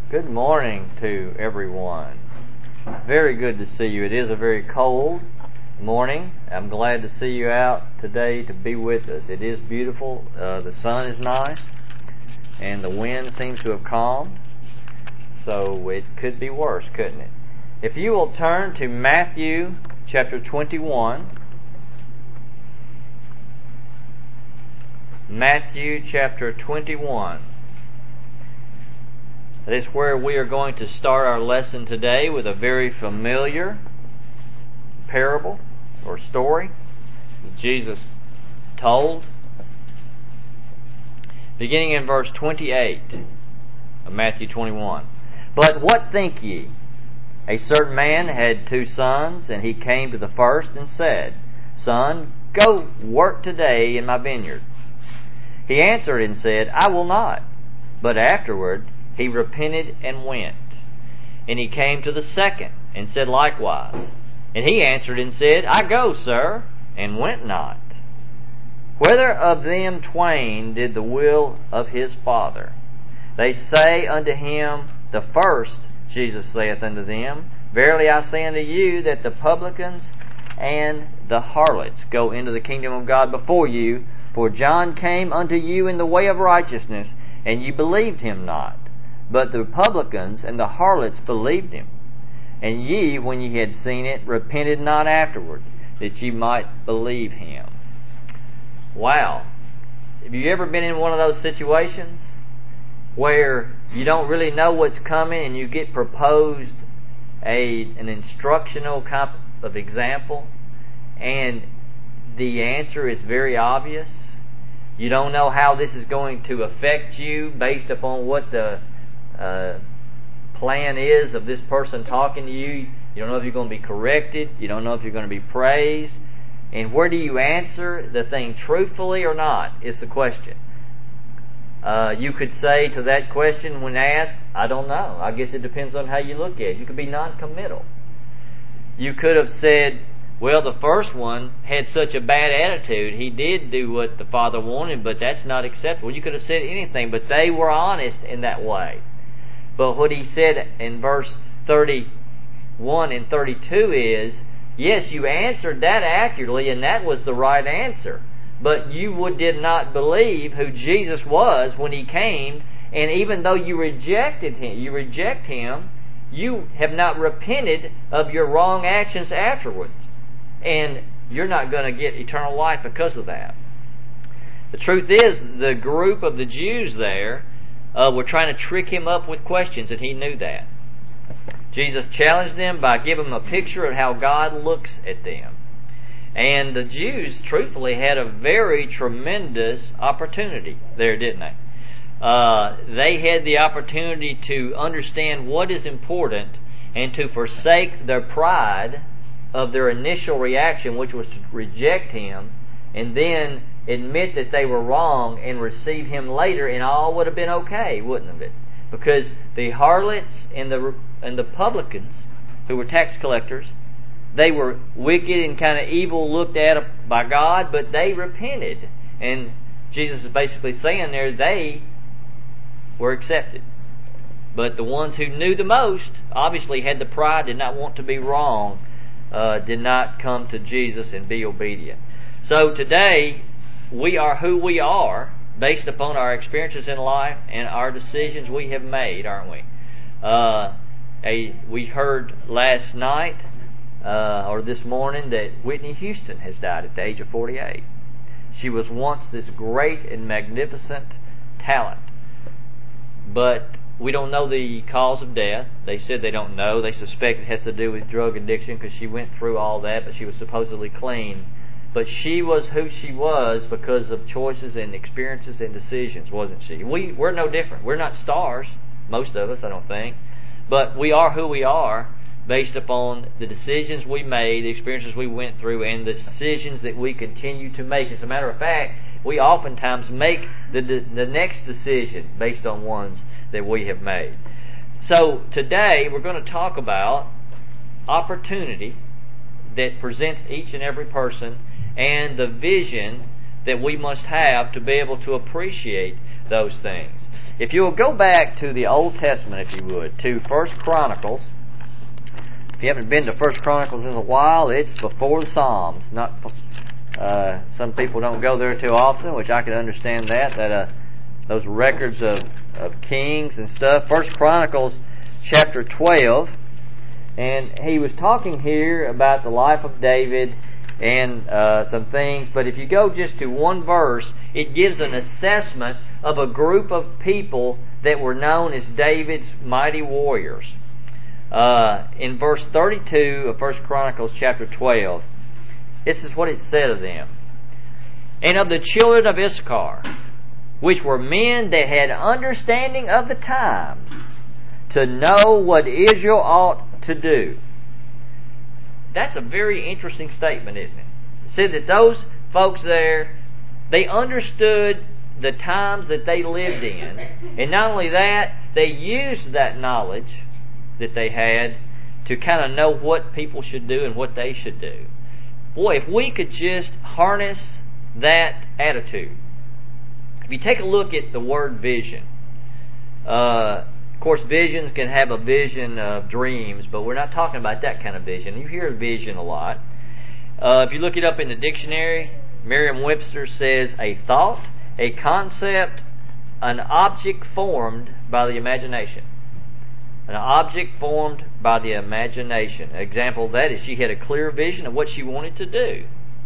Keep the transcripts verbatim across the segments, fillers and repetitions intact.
Good morning to everyone. Very good to see you. It is a very cold morning. I'm glad to see you out today to be with us. It is beautiful. Uh, the sun is nice, and the wind seems to have calmed. So it could be worse, couldn't it? If you will turn to Matthew chapter twenty-one. Matthew chapter twenty-one. That is where we are going to start our lesson today with a very familiar parable or story that Jesus told. Beginning in verse twenty-eight of Matthew twenty-one. But what think ye? A certain man had two sons, and he came to the first and said, Son, go work today in my vineyard. He answered and said, I will not. But afterward he repented and went. And he came to the second, and said likewise. And he answered and said, I go, sir, and went not. Whether of them twain did the will of his father? They say unto him, the first. Jesus saith unto them, Verily I say unto you, that the publicans and the harlots go into the kingdom of God before you. For John came unto you in the way of righteousness, and ye believed him not. But the publicans and the harlots believed him. And ye, when ye had seen it, repented not afterward, that ye might believe him. Wow. Have you ever been in one of those situations where you don't really know what's coming and you get proposed a an instructional kind of example, and the answer is very obvious? You don't know how this is going to affect you based upon what the uh, plan is of this person talking to you. You don't know if you're going to be corrected. You don't know if you're going to be praised. And where do you answer the thing truthfully or not is the question. Uh, you could say to that question when asked, I don't know. I guess it depends on how you look at it. You could be non-committal. You could have said, well, the first one had such a bad attitude. He did do what the Father wanted, but that's not acceptable. You could have said anything, but they were honest in that way. But what he said in verse thirty-one and thirty-two is, yes, you answered that accurately, and that was the right answer. But you would, did not believe who Jesus was when He came, and even though you rejected Him, you reject Him, you have not repented of your wrong actions afterwards. And you're not going to get eternal life because of that. The truth is, the group of the Jews there uh, were trying to trick Him up with questions, and He knew that. Jesus challenged them by giving them a picture of how God looks at them. And the Jews, truthfully, had a very tremendous opportunity there, didn't they? Uh, they had the opportunity to understand what is important and to forsake their pride of their initial reaction, which was to reject Him, and then admit that they were wrong and receive Him later, and all would have been okay, wouldn't it? Because the harlots and the and the publicans, who were tax collectors, they were wicked and kind of evil looked at by God, but they repented. And Jesus is basically saying there, they were accepted. But the ones who knew the most, obviously had the pride, did not want to be wrong, uh, did not come to Jesus and be obedient. So today, we are who we are based upon our experiences in life and our decisions we have made, aren't we? Uh, a, we heard last night, Uh, or this morning, that Whitney Houston has died at the age of forty-eight. She was once this great and magnificent talent, but we don't know the cause of death. They said they don't know. They suspect it has to do with drug addiction because she went through all that, but she was supposedly clean. But she was who she was because of choices and experiences and decisions, wasn't she? We, we're no different. We're not stars, most of us, I don't think. But we are who we are based upon the decisions we made, the experiences we went through, and the decisions that we continue to make. As a matter of fact, we oftentimes make the, the, the next decision based on ones that we have made. So today we're going to talk about opportunity that presents each and every person and the vision that we must have to be able to appreciate those things. If you'll go back to the Old Testament, if you would, to First Chronicles. If you haven't been to First Chronicles in a while, it's before the Psalms. Not uh, some people don't go there too often, which I can understand that. That uh, those records of, of kings and stuff. First Chronicles chapter twelve, and he was talking here about the life of David and uh, some things. But if you go just to one verse, it gives an assessment of a group of people that were known as David's mighty warriors. Uh, in verse thirty-two of First Chronicles chapter twelve, this is what it said of them. And of the children of Issachar, which were men that had understanding of the times, to know what Israel ought to do. That's a very interesting statement, isn't it? It said that those folks there, they understood the times that they lived in. And not only that, they used that knowledge that they had to kind of know what people should do and what they should do. Boy, if we could just harness that attitude. If you take a look at the word vision, uh, of course visions can have a vision of dreams, but we're not talking about that kind of vision. You hear vision a lot. Uh, if you look it up in the dictionary, Merriam-Webster says a thought, a concept, an object formed by the imagination. An object formed by the imagination. An example of that is she had a clear vision of what she wanted to do.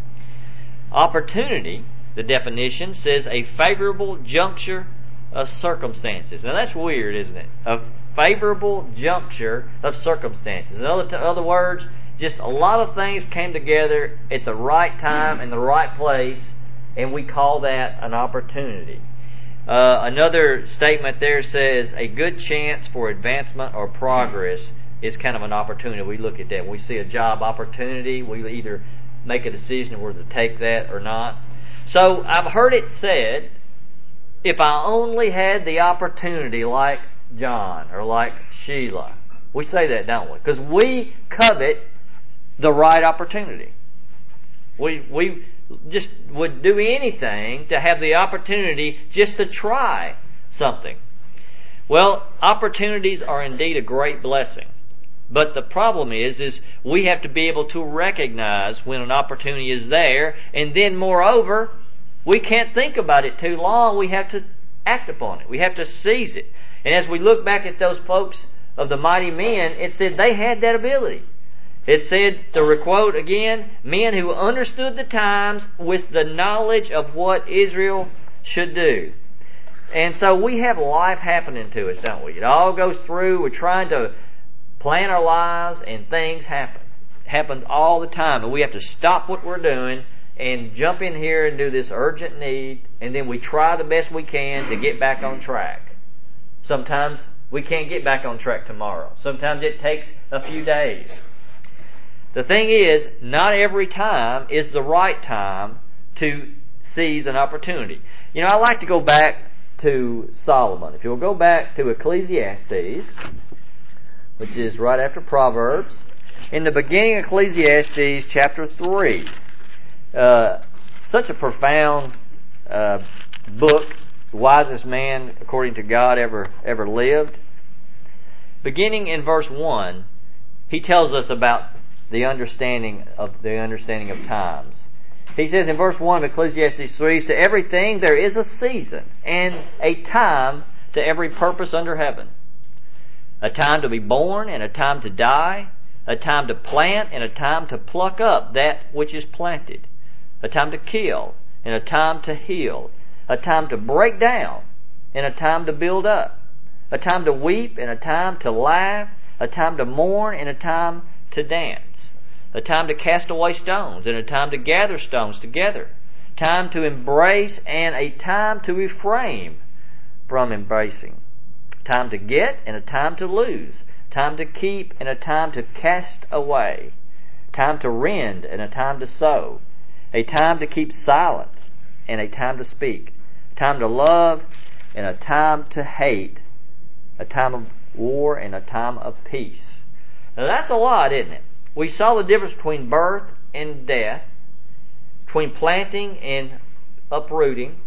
Opportunity, the definition, says a favorable juncture of circumstances. Now that's weird, isn't it? A favorable juncture of circumstances. In other, t- other words, just a lot of things came together at the right time in the right place, and we call that an opportunity. Uh, another statement there says a good chance for advancement or progress is kind of an opportunity. We look at that. When we see a job opportunity, we either make a decision whether to take that or not. So I've heard it said, if I only had the opportunity like John or like Sheila. We say that, don't we? Because we covet the right opportunity. We we just would do anything to have the opportunity just to try something. Well, opportunities are indeed a great blessing. But the problem is, is we have to be able to recognize when an opportunity is there, and then moreover, we can't think about it too long. We have to act upon it. We have to seize it. And as we look back at those folks of the mighty men, it said they had that ability. It said, to quote again, men who understood the times with the knowledge of what Israel should do. And so we have life happening to us, don't we? It all goes through. We're trying to plan our lives, and things happen. It happens all the time. And we have to stop what we're doing and jump in here and do this urgent need, and then we try the best we can to get back on track. Sometimes we can't get back on track tomorrow. Sometimes it takes a few days. The thing is, not every time is the right time to seize an opportunity. You know, I like to go back to Solomon. If you'll go back to Ecclesiastes, which is right after Proverbs, in the beginning of Ecclesiastes chapter three, uh, such a profound uh, book, the wisest man according to God ever ever lived. Beginning in verse one, he tells us about the understanding of the understanding of times. He says in verse one of Ecclesiastes three, to everything there is a season and a time to every purpose under heaven. A time to be born and a time to die. A time to plant and a time to pluck up that which is planted. A time to kill and a time to heal. A time to break down and a time to build up. A time to weep and a time to laugh. A time to mourn and a time to dance. A time to cast away stones and a time to gather stones together. Time to embrace and a time to refrain from embracing. Time to get and a time to lose. Time to keep and a time to cast away. Time to rend and a time to sow. A time to keep silent and a time to speak. Time to love and a time to hate. A time of war and a time of peace. Now that's a lot, isn't it? We saw the difference between birth and death, between planting and uprooting,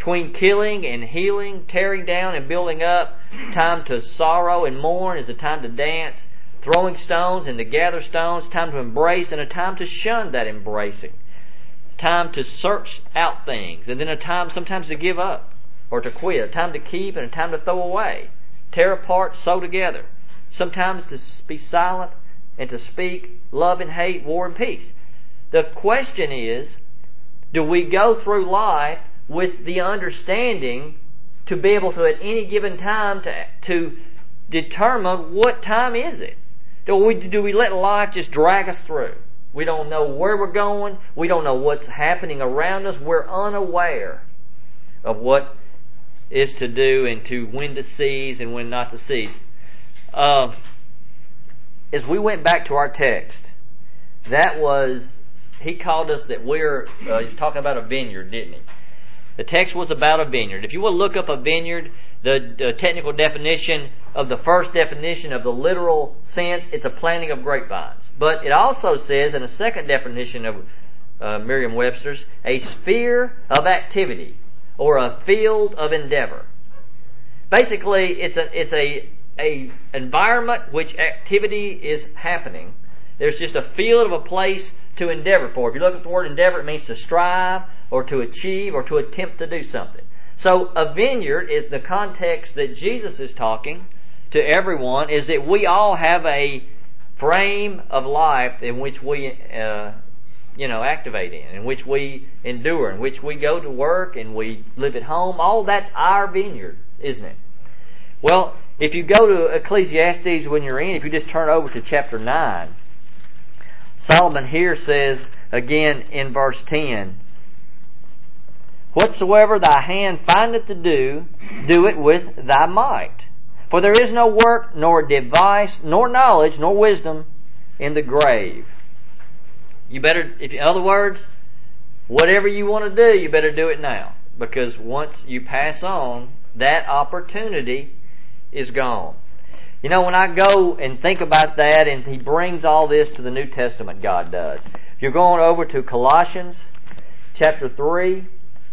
Between killing and healing, tearing down and building up, time to sorrow and mourn is a time to dance, throwing stones and to gather stones, time to embrace and a time to shun that embracing. Time to search out things, and then a time sometimes to give up or to quit, a time to keep and a time to throw away, tear apart, sew together, sometimes to be silent and to speak, love and hate, war and peace. The question is, do we go through life with the understanding to be able to at any given time to, to determine what time is it? Do we, do we let life just drag us through? We don't know where we're going. We don't know what's happening around us. We're unaware of what is to do and to when to seize and when not to seize. Uh, as we went back to our text, that was, he called us that we're, uh, he was talking about a vineyard, didn't he? The text was about a vineyard. If you will look up a vineyard, the, the technical definition of the first definition of the literal sense, it's a planting of grapevines. But it also says in a second definition of uh, Merriam-Webster's, a sphere of activity or a field of endeavor. Basically, it's a it's a a environment which activity is happening. There's just a field of a place to endeavor for. If you look at the word endeavor, it means to strive or to achieve or to attempt to do something. So a vineyard is the context that Jesus is talking to everyone, is that we all have a frame of life in which we uh, you know, activate in, in which we endure, in which we go to work and we live at home. All that's our vineyard, isn't it? Well, if you go to Ecclesiastes when you're in, if you just turn over to chapter nine, Solomon here says, again in verse ten, whatsoever thy hand findeth to do, do it with thy might. For there is no work, nor device, nor knowledge, nor wisdom in the grave. You better, if, in other words, whatever you want to do, you better do it now. Because once you pass on, that opportunity is gone. You know, when I go and think about that, and he brings all this to the New Testament, God does. If you're going over to Colossians chapter three,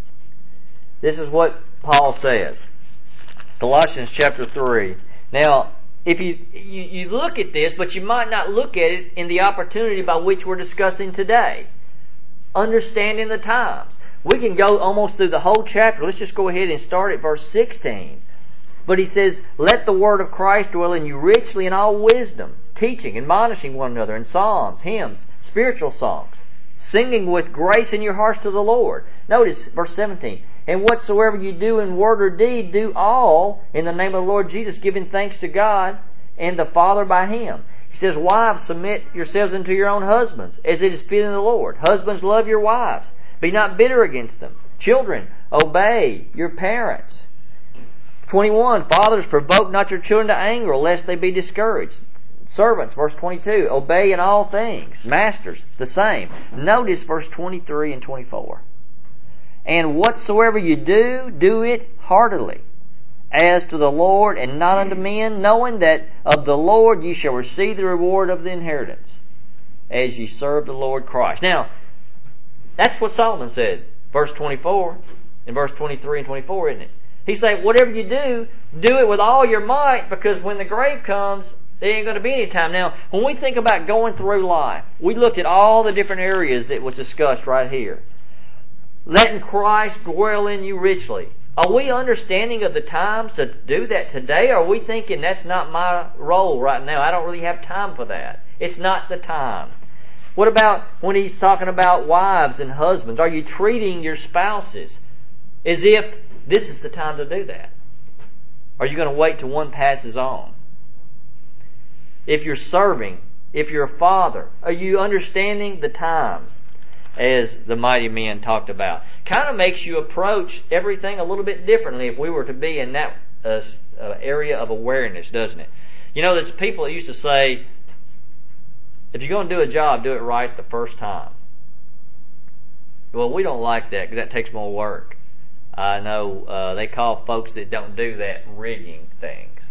this is what Paul says. Colossians chapter three. Now, if you, you you look at this, but you might not look at it in the opportunity by which we're discussing today. Understanding the times. We can go almost through the whole chapter. Let's just go ahead and start at verse sixteen. But he says, let the word of Christ dwell in you richly in all wisdom, teaching, admonishing one another in psalms, hymns, spiritual songs, singing with grace in your hearts to the Lord. Notice verse seventeen. And whatsoever you do in word or deed, do all in the name of the Lord Jesus, giving thanks to God and the Father by Him. He says, wives, submit yourselves unto your own husbands, as it is fitting the Lord. Husbands, love your wives. Be not bitter against them. Children, obey your parents. twenty-one, fathers, provoke not your children to anger, lest they be discouraged. Servants, verse twenty-two, obey in all things. Masters, the same. Notice verse twenty-three and twenty-four. And whatsoever you do, do it heartily, as to the Lord and not unto men, knowing that of the Lord ye shall receive the reward of the inheritance, as ye serve the Lord Christ. Now, that's what Solomon said, verse twenty-four, and verse twenty-three and twenty-four, isn't it? He's saying, whatever you do, do it with all your might, because when the grave comes, there ain't going to be any time. Now, when we think about going through life, we looked at all the different areas that was discussed right here. Letting Christ dwell in you richly. Are we understanding of the times to do that today? Or are we thinking that's not my role right now? I don't really have time for that. It's not the time. What about when he's talking about wives and husbands? Are you treating your spouses as if this is the time to do that? Are you going to wait till one passes on? If you're serving, if you're a father, are you understanding the times? As the mighty men talked about. Kind of makes you approach everything a little bit differently if we were to be in that uh, uh, area of awareness, doesn't it? You know, there's people that used to say, if you're going to do a job, do it right the first time. Well, we don't like that because that takes more work. I know uh, they call folks that don't do that rigging things.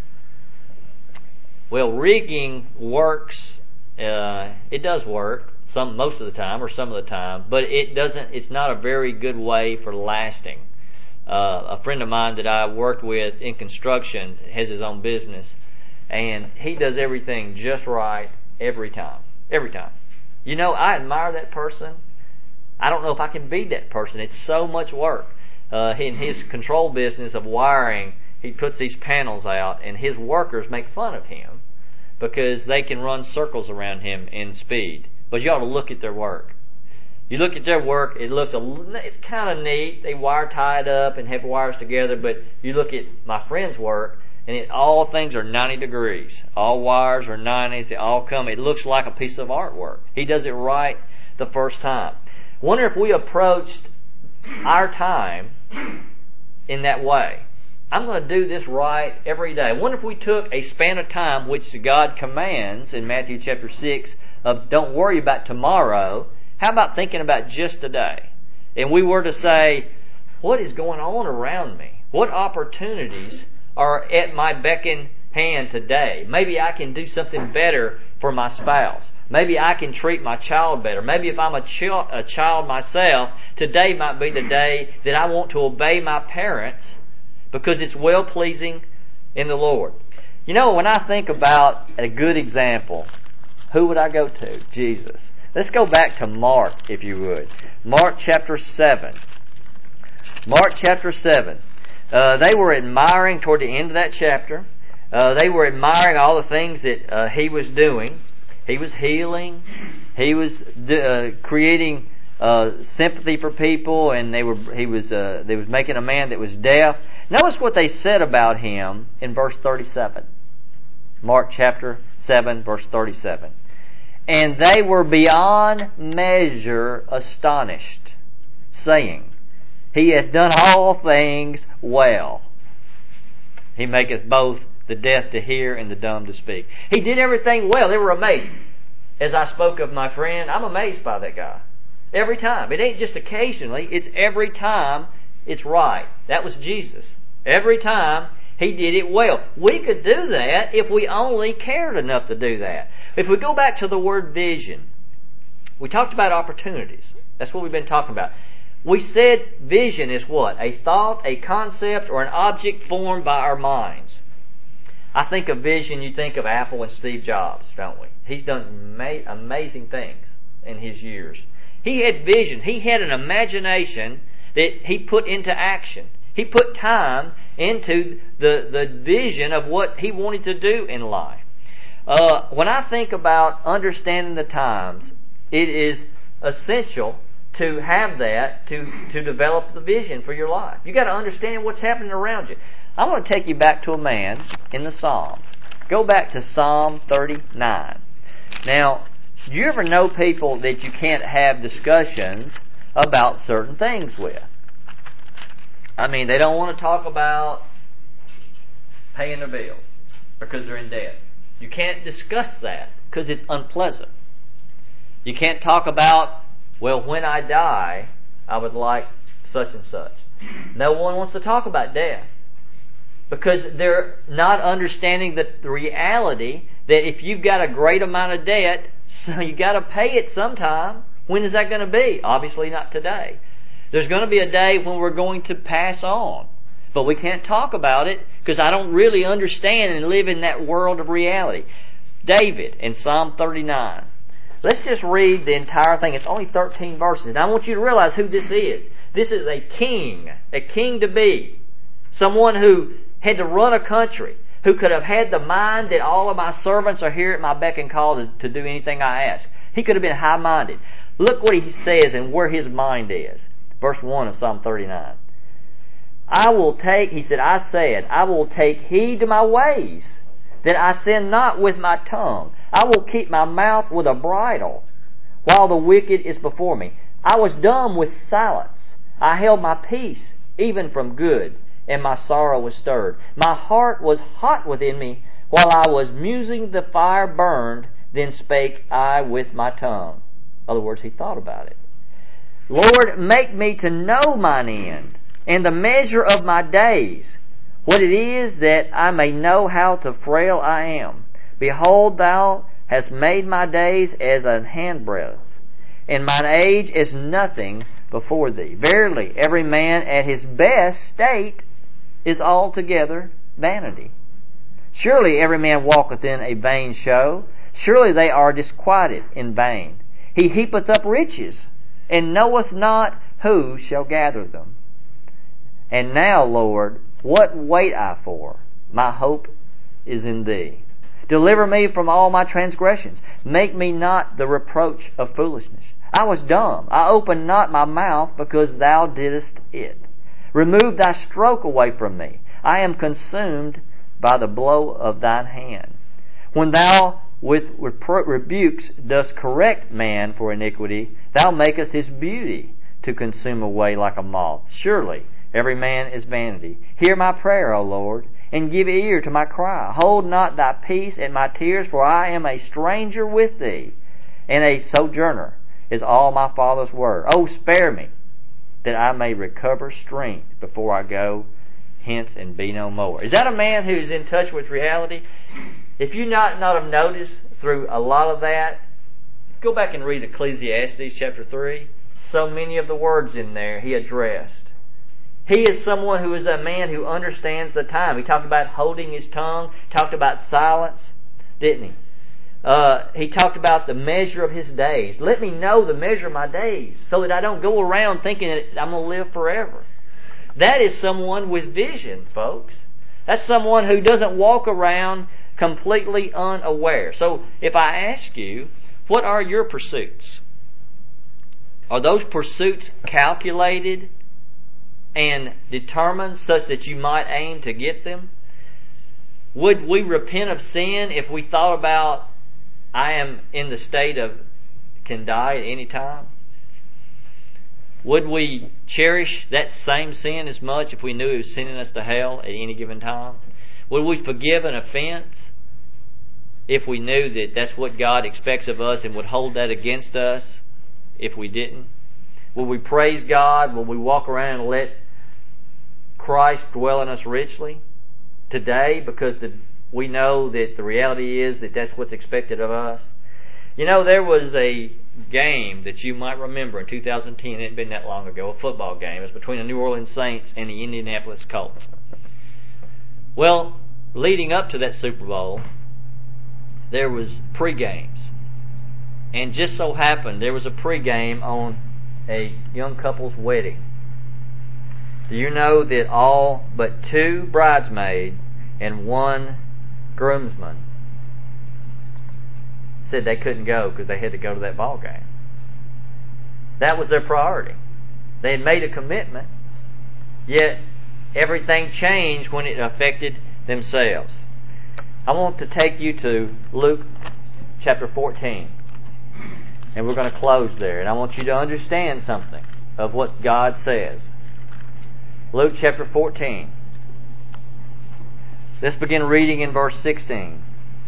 Well, rigging works, uh, it does work. Some, most of the time, or some of the time, but it doesn't. It's not a very good way for lasting. Uh, a friend of mine that I worked with in construction has his own business, and he does everything just right every time. Every time. You know, I admire that person. I don't know if I can be that person. It's so much work. Uh, in his control business of wiring, he puts these panels out, and his workers make fun of him because they can run circles around him in speed. But you ought to look at their work. You look at their work, it looks a, it's kind of neat. They wire tie it up and have wires together. But you look at my friend's work, and it, all things are ninety degrees. All wires are nineties. They all come. It looks like a piece of artwork. He does it right the first time. Wonder if we approached our time in that way. I'm going to do this right every day. I wonder if we took a span of time which God commands in Matthew chapter six of don't worry about tomorrow. How about thinking about just today? And we were to say, what is going on around me? What opportunities are at my beck and hand today? Maybe I can do something better for my spouse. Maybe I can treat my child better. Maybe if I'm a, ch- a child myself, today might be the day that I want to obey my parents because it's well-pleasing in the Lord. You know, when I think about a good example, who would I go to? Jesus. Let's go back to Mark, if you would. Mark chapter seven. Mark chapter seven. Uh, they were admiring toward the end of that chapter. Uh, they were admiring all the things that uh, he was doing. He was healing. He was uh, creating uh, sympathy for people, and they were. He was. Uh, they was making a man that was deaf. Notice what they said about him in verse thirty-seven. Mark chapter seven, verse thirty-seven. And they were beyond measure astonished, saying, He hath done all things well. He maketh both the deaf to hear and the dumb to speak. He did everything well. They were amazed. As I spoke of my friend, I'm amazed by that guy. Every time. It ain't just occasionally. It's every time it's right. That was Jesus. Every time He did it well. We could do that if we only cared enough to do that. If we go back to the word vision, we talked about opportunities. That's what we've been talking about. We said vision is what? A thought, a concept, or an object formed by our minds. I think of vision, you think of Apple and Steve Jobs, don't we? He's done ma- amazing things in his years. He had vision. He had an imagination that he put into action. He put time into the, the vision of what he wanted to do in life. Uh, when I think about understanding the times, it is essential to have that, to, to develop the vision for your life. You've got to understand what's happening around you. I want to take you back to a man in the Psalms. Go back to Psalm thirty-nine. Now, do you ever know people that you can't have discussions about certain things with? I mean, they don't want to talk about paying their bills because they're in debt. You can't discuss that because it's unpleasant. You can't talk about, well, when I die, I would like such and such. No one wants to talk about death because they're not understanding the, the reality that if you've got a great amount of debt, so you got to pay it sometime. When is that going to be? Obviously not today. There's going to be a day when we're going to pass on. But we can't talk about it because I don't really understand and live in that world of reality. David in Psalm thirty-nine. Let's just read the entire thing. It's only thirteen verses. And I want you to realize who this is. This is a king. A king to be. Someone who had to run a country. Who could have had the mind that all of my servants are here at my beck and call to, to do anything I ask. He could have been high-minded. Look what he says and where his mind is. Verse one of Psalm thirty-nine. I will take, he said, I said, I will take heed to my ways, that I sin not with my tongue. I will keep my mouth with a bridle, while the wicked is before me. I was dumb with silence. I held my peace, even from good, and my sorrow was stirred. My heart was hot within me, while I was musing the fire burned, then spake I with my tongue. In other words, he thought about it. Lord, make me to know mine end, and the measure of my days, what it is that I may know how to frail I am. Behold, Thou hast made my days as an handbreadth, and mine age as nothing before Thee. Verily, every man at his best state is altogether vanity. Surely every man walketh in a vain show. Surely they are disquieted in vain. He heapeth up riches, and knoweth not who shall gather them. And now, Lord, what wait I for? My hope is in Thee. Deliver me from all my transgressions. Make me not the reproach of foolishness. I was dumb. I opened not my mouth, because Thou didst it. Remove Thy stroke away from me. I am consumed by the blow of Thine hand. When Thou with rebukes dost correct man for iniquity, Thou makest his beauty to consume away like a moth. Surely every man is vanity. Hear my prayer, O Lord, and give ear to my cry. Hold not Thy peace at my tears, for I am a stranger with Thee, and a sojourner is all my father's word. Oh, spare me, that I may recover strength before I go hence and be no more. Is that a man who's in touch with reality? If you not, not have noticed through a lot of that, go back and read Ecclesiastes chapter three. So many of the words in there he addressed. He is someone who is a man who understands the time. He talked about holding his tongue, talked about silence, didn't he? Uh, he talked about the measure of his days. Let me know the measure of my days so that I don't go around thinking that I'm going to live forever. That is someone with vision, folks. That's someone who doesn't walk around completely unaware. So if I ask you, what are your pursuits? Are those pursuits calculated and determined such that you might aim to get them? Would we repent of sin if we thought about, I am in the state of can die at any time? Would we cherish that same sin as much if we knew it was sending us to hell at any given time? Would we forgive an offense if we knew that that's what God expects of us and would hold that against us if we didn't? Will we praise God? Will we walk around and let Christ dwell in us richly today because the, we know that the reality is that that's what's expected of us? You know, there was a game that you might remember in two thousand ten. It hadn't been that long ago, a football game. It was between the New Orleans Saints and the Indianapolis Colts. Well, leading up to that Super Bowl, there was pre-games. And just so happened, there was a pre-game on a young couple's wedding. Do you know that all but two bridesmaids and one groomsman said they couldn't go because they had to go to that ball game? That was their priority. They had made a commitment, yet everything changed when it affected themselves. I want to take you to Luke chapter fourteen. And we're going to close there. And I want you to understand something of what God says. Luke chapter fourteen. Let's begin reading in verse sixteen.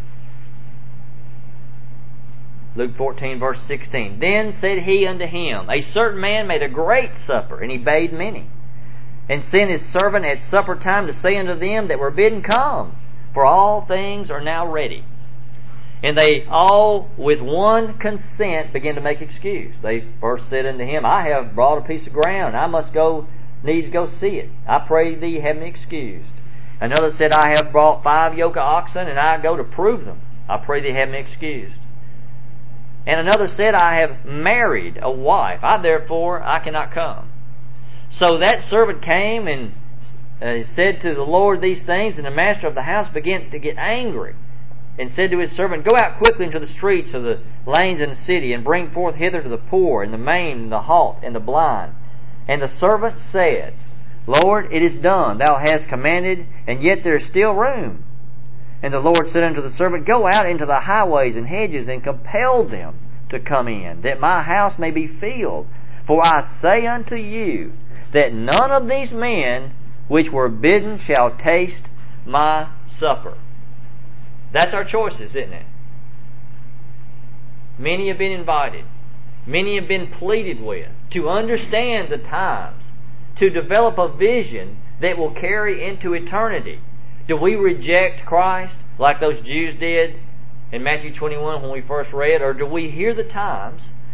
Luke fourteen, verse sixteen. Then said he unto him, A certain man made a great supper, and he bade many, and sent his servant at supper time to say unto them that were bidden, Come, for all things are now ready. And they all with one consent began to make excuse. They first said unto him, I have brought a piece of ground, I must go, needs go see it. I pray thee, have me excused. Another said, I have brought five yoke of oxen, and I go to prove them. I pray thee, have me excused. And another said, I have married a wife, I therefore I cannot come. So that servant came and uh, said to the Lord these things, and the master of the house began to get angry, and said to his servant, Go out quickly into the streets of the lanes in the city, and bring forth hither to the poor, and the maimed, and the halt, and the blind. And the servant said, Lord, it is done, thou hast commanded, and yet there is still room. And the Lord said unto the servant, Go out into the highways and hedges, and compel them to come in, that my house may be filled. For I say unto you, that none of these men which were bidden shall taste my supper. That's our choices, isn't it? Many have been invited. Many have been pleaded with to understand the times, to develop a vision that will carry into eternity. Do we reject Christ like those Jews did in Matthew twenty-one when we first read? Or do we hear the times,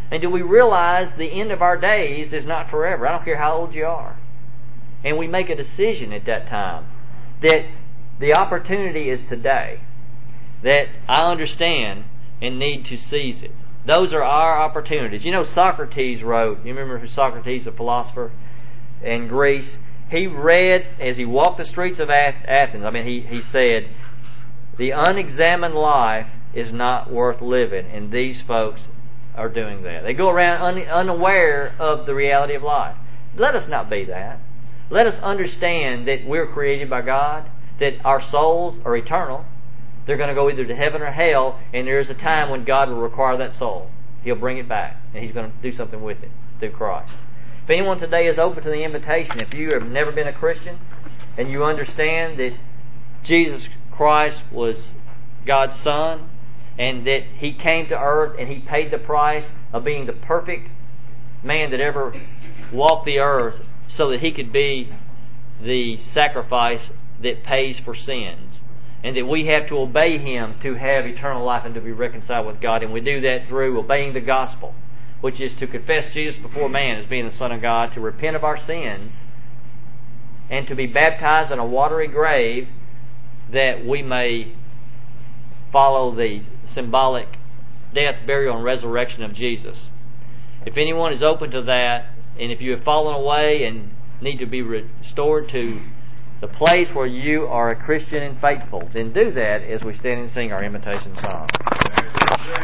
And do we realize the end of our days is not forever? I don't care how old you are. And we make a decision at that time that the opportunity is today, that I understand and need to seize it. Those are our opportunities. You know, Socrates wrote, you remember who Socrates, the philosopher in Greece? He read, as he walked the streets of Athens, I mean, he, he said, the unexamined life is not worth living, and these folks are doing that. They go around un, unaware of the reality of life. Let us not be that. Let us understand that we're created by God, that our souls are eternal. They're going to go either to heaven or hell, and there is a time when God will require that soul. He'll bring it back, and He's going to do something with it through Christ. If anyone today is open to the invitation, if you have never been a Christian, and you understand that Jesus Christ was God's Son, and that He came to earth and He paid the price of being the perfect man that ever walked the earth so that He could be the sacrifice that pays for sins, and that we have to obey Him to have eternal life and to be reconciled with God. And we do that through obeying the gospel, which is to confess Jesus before man as being the Son of God, to repent of our sins, and to be baptized in a watery grave that we may follow the symbolic death, burial, and resurrection of Jesus. If anyone is open to that, and if you have fallen away and need to be restored to the place where you are a Christian and faithful, then do that as we stand and sing our invitation song.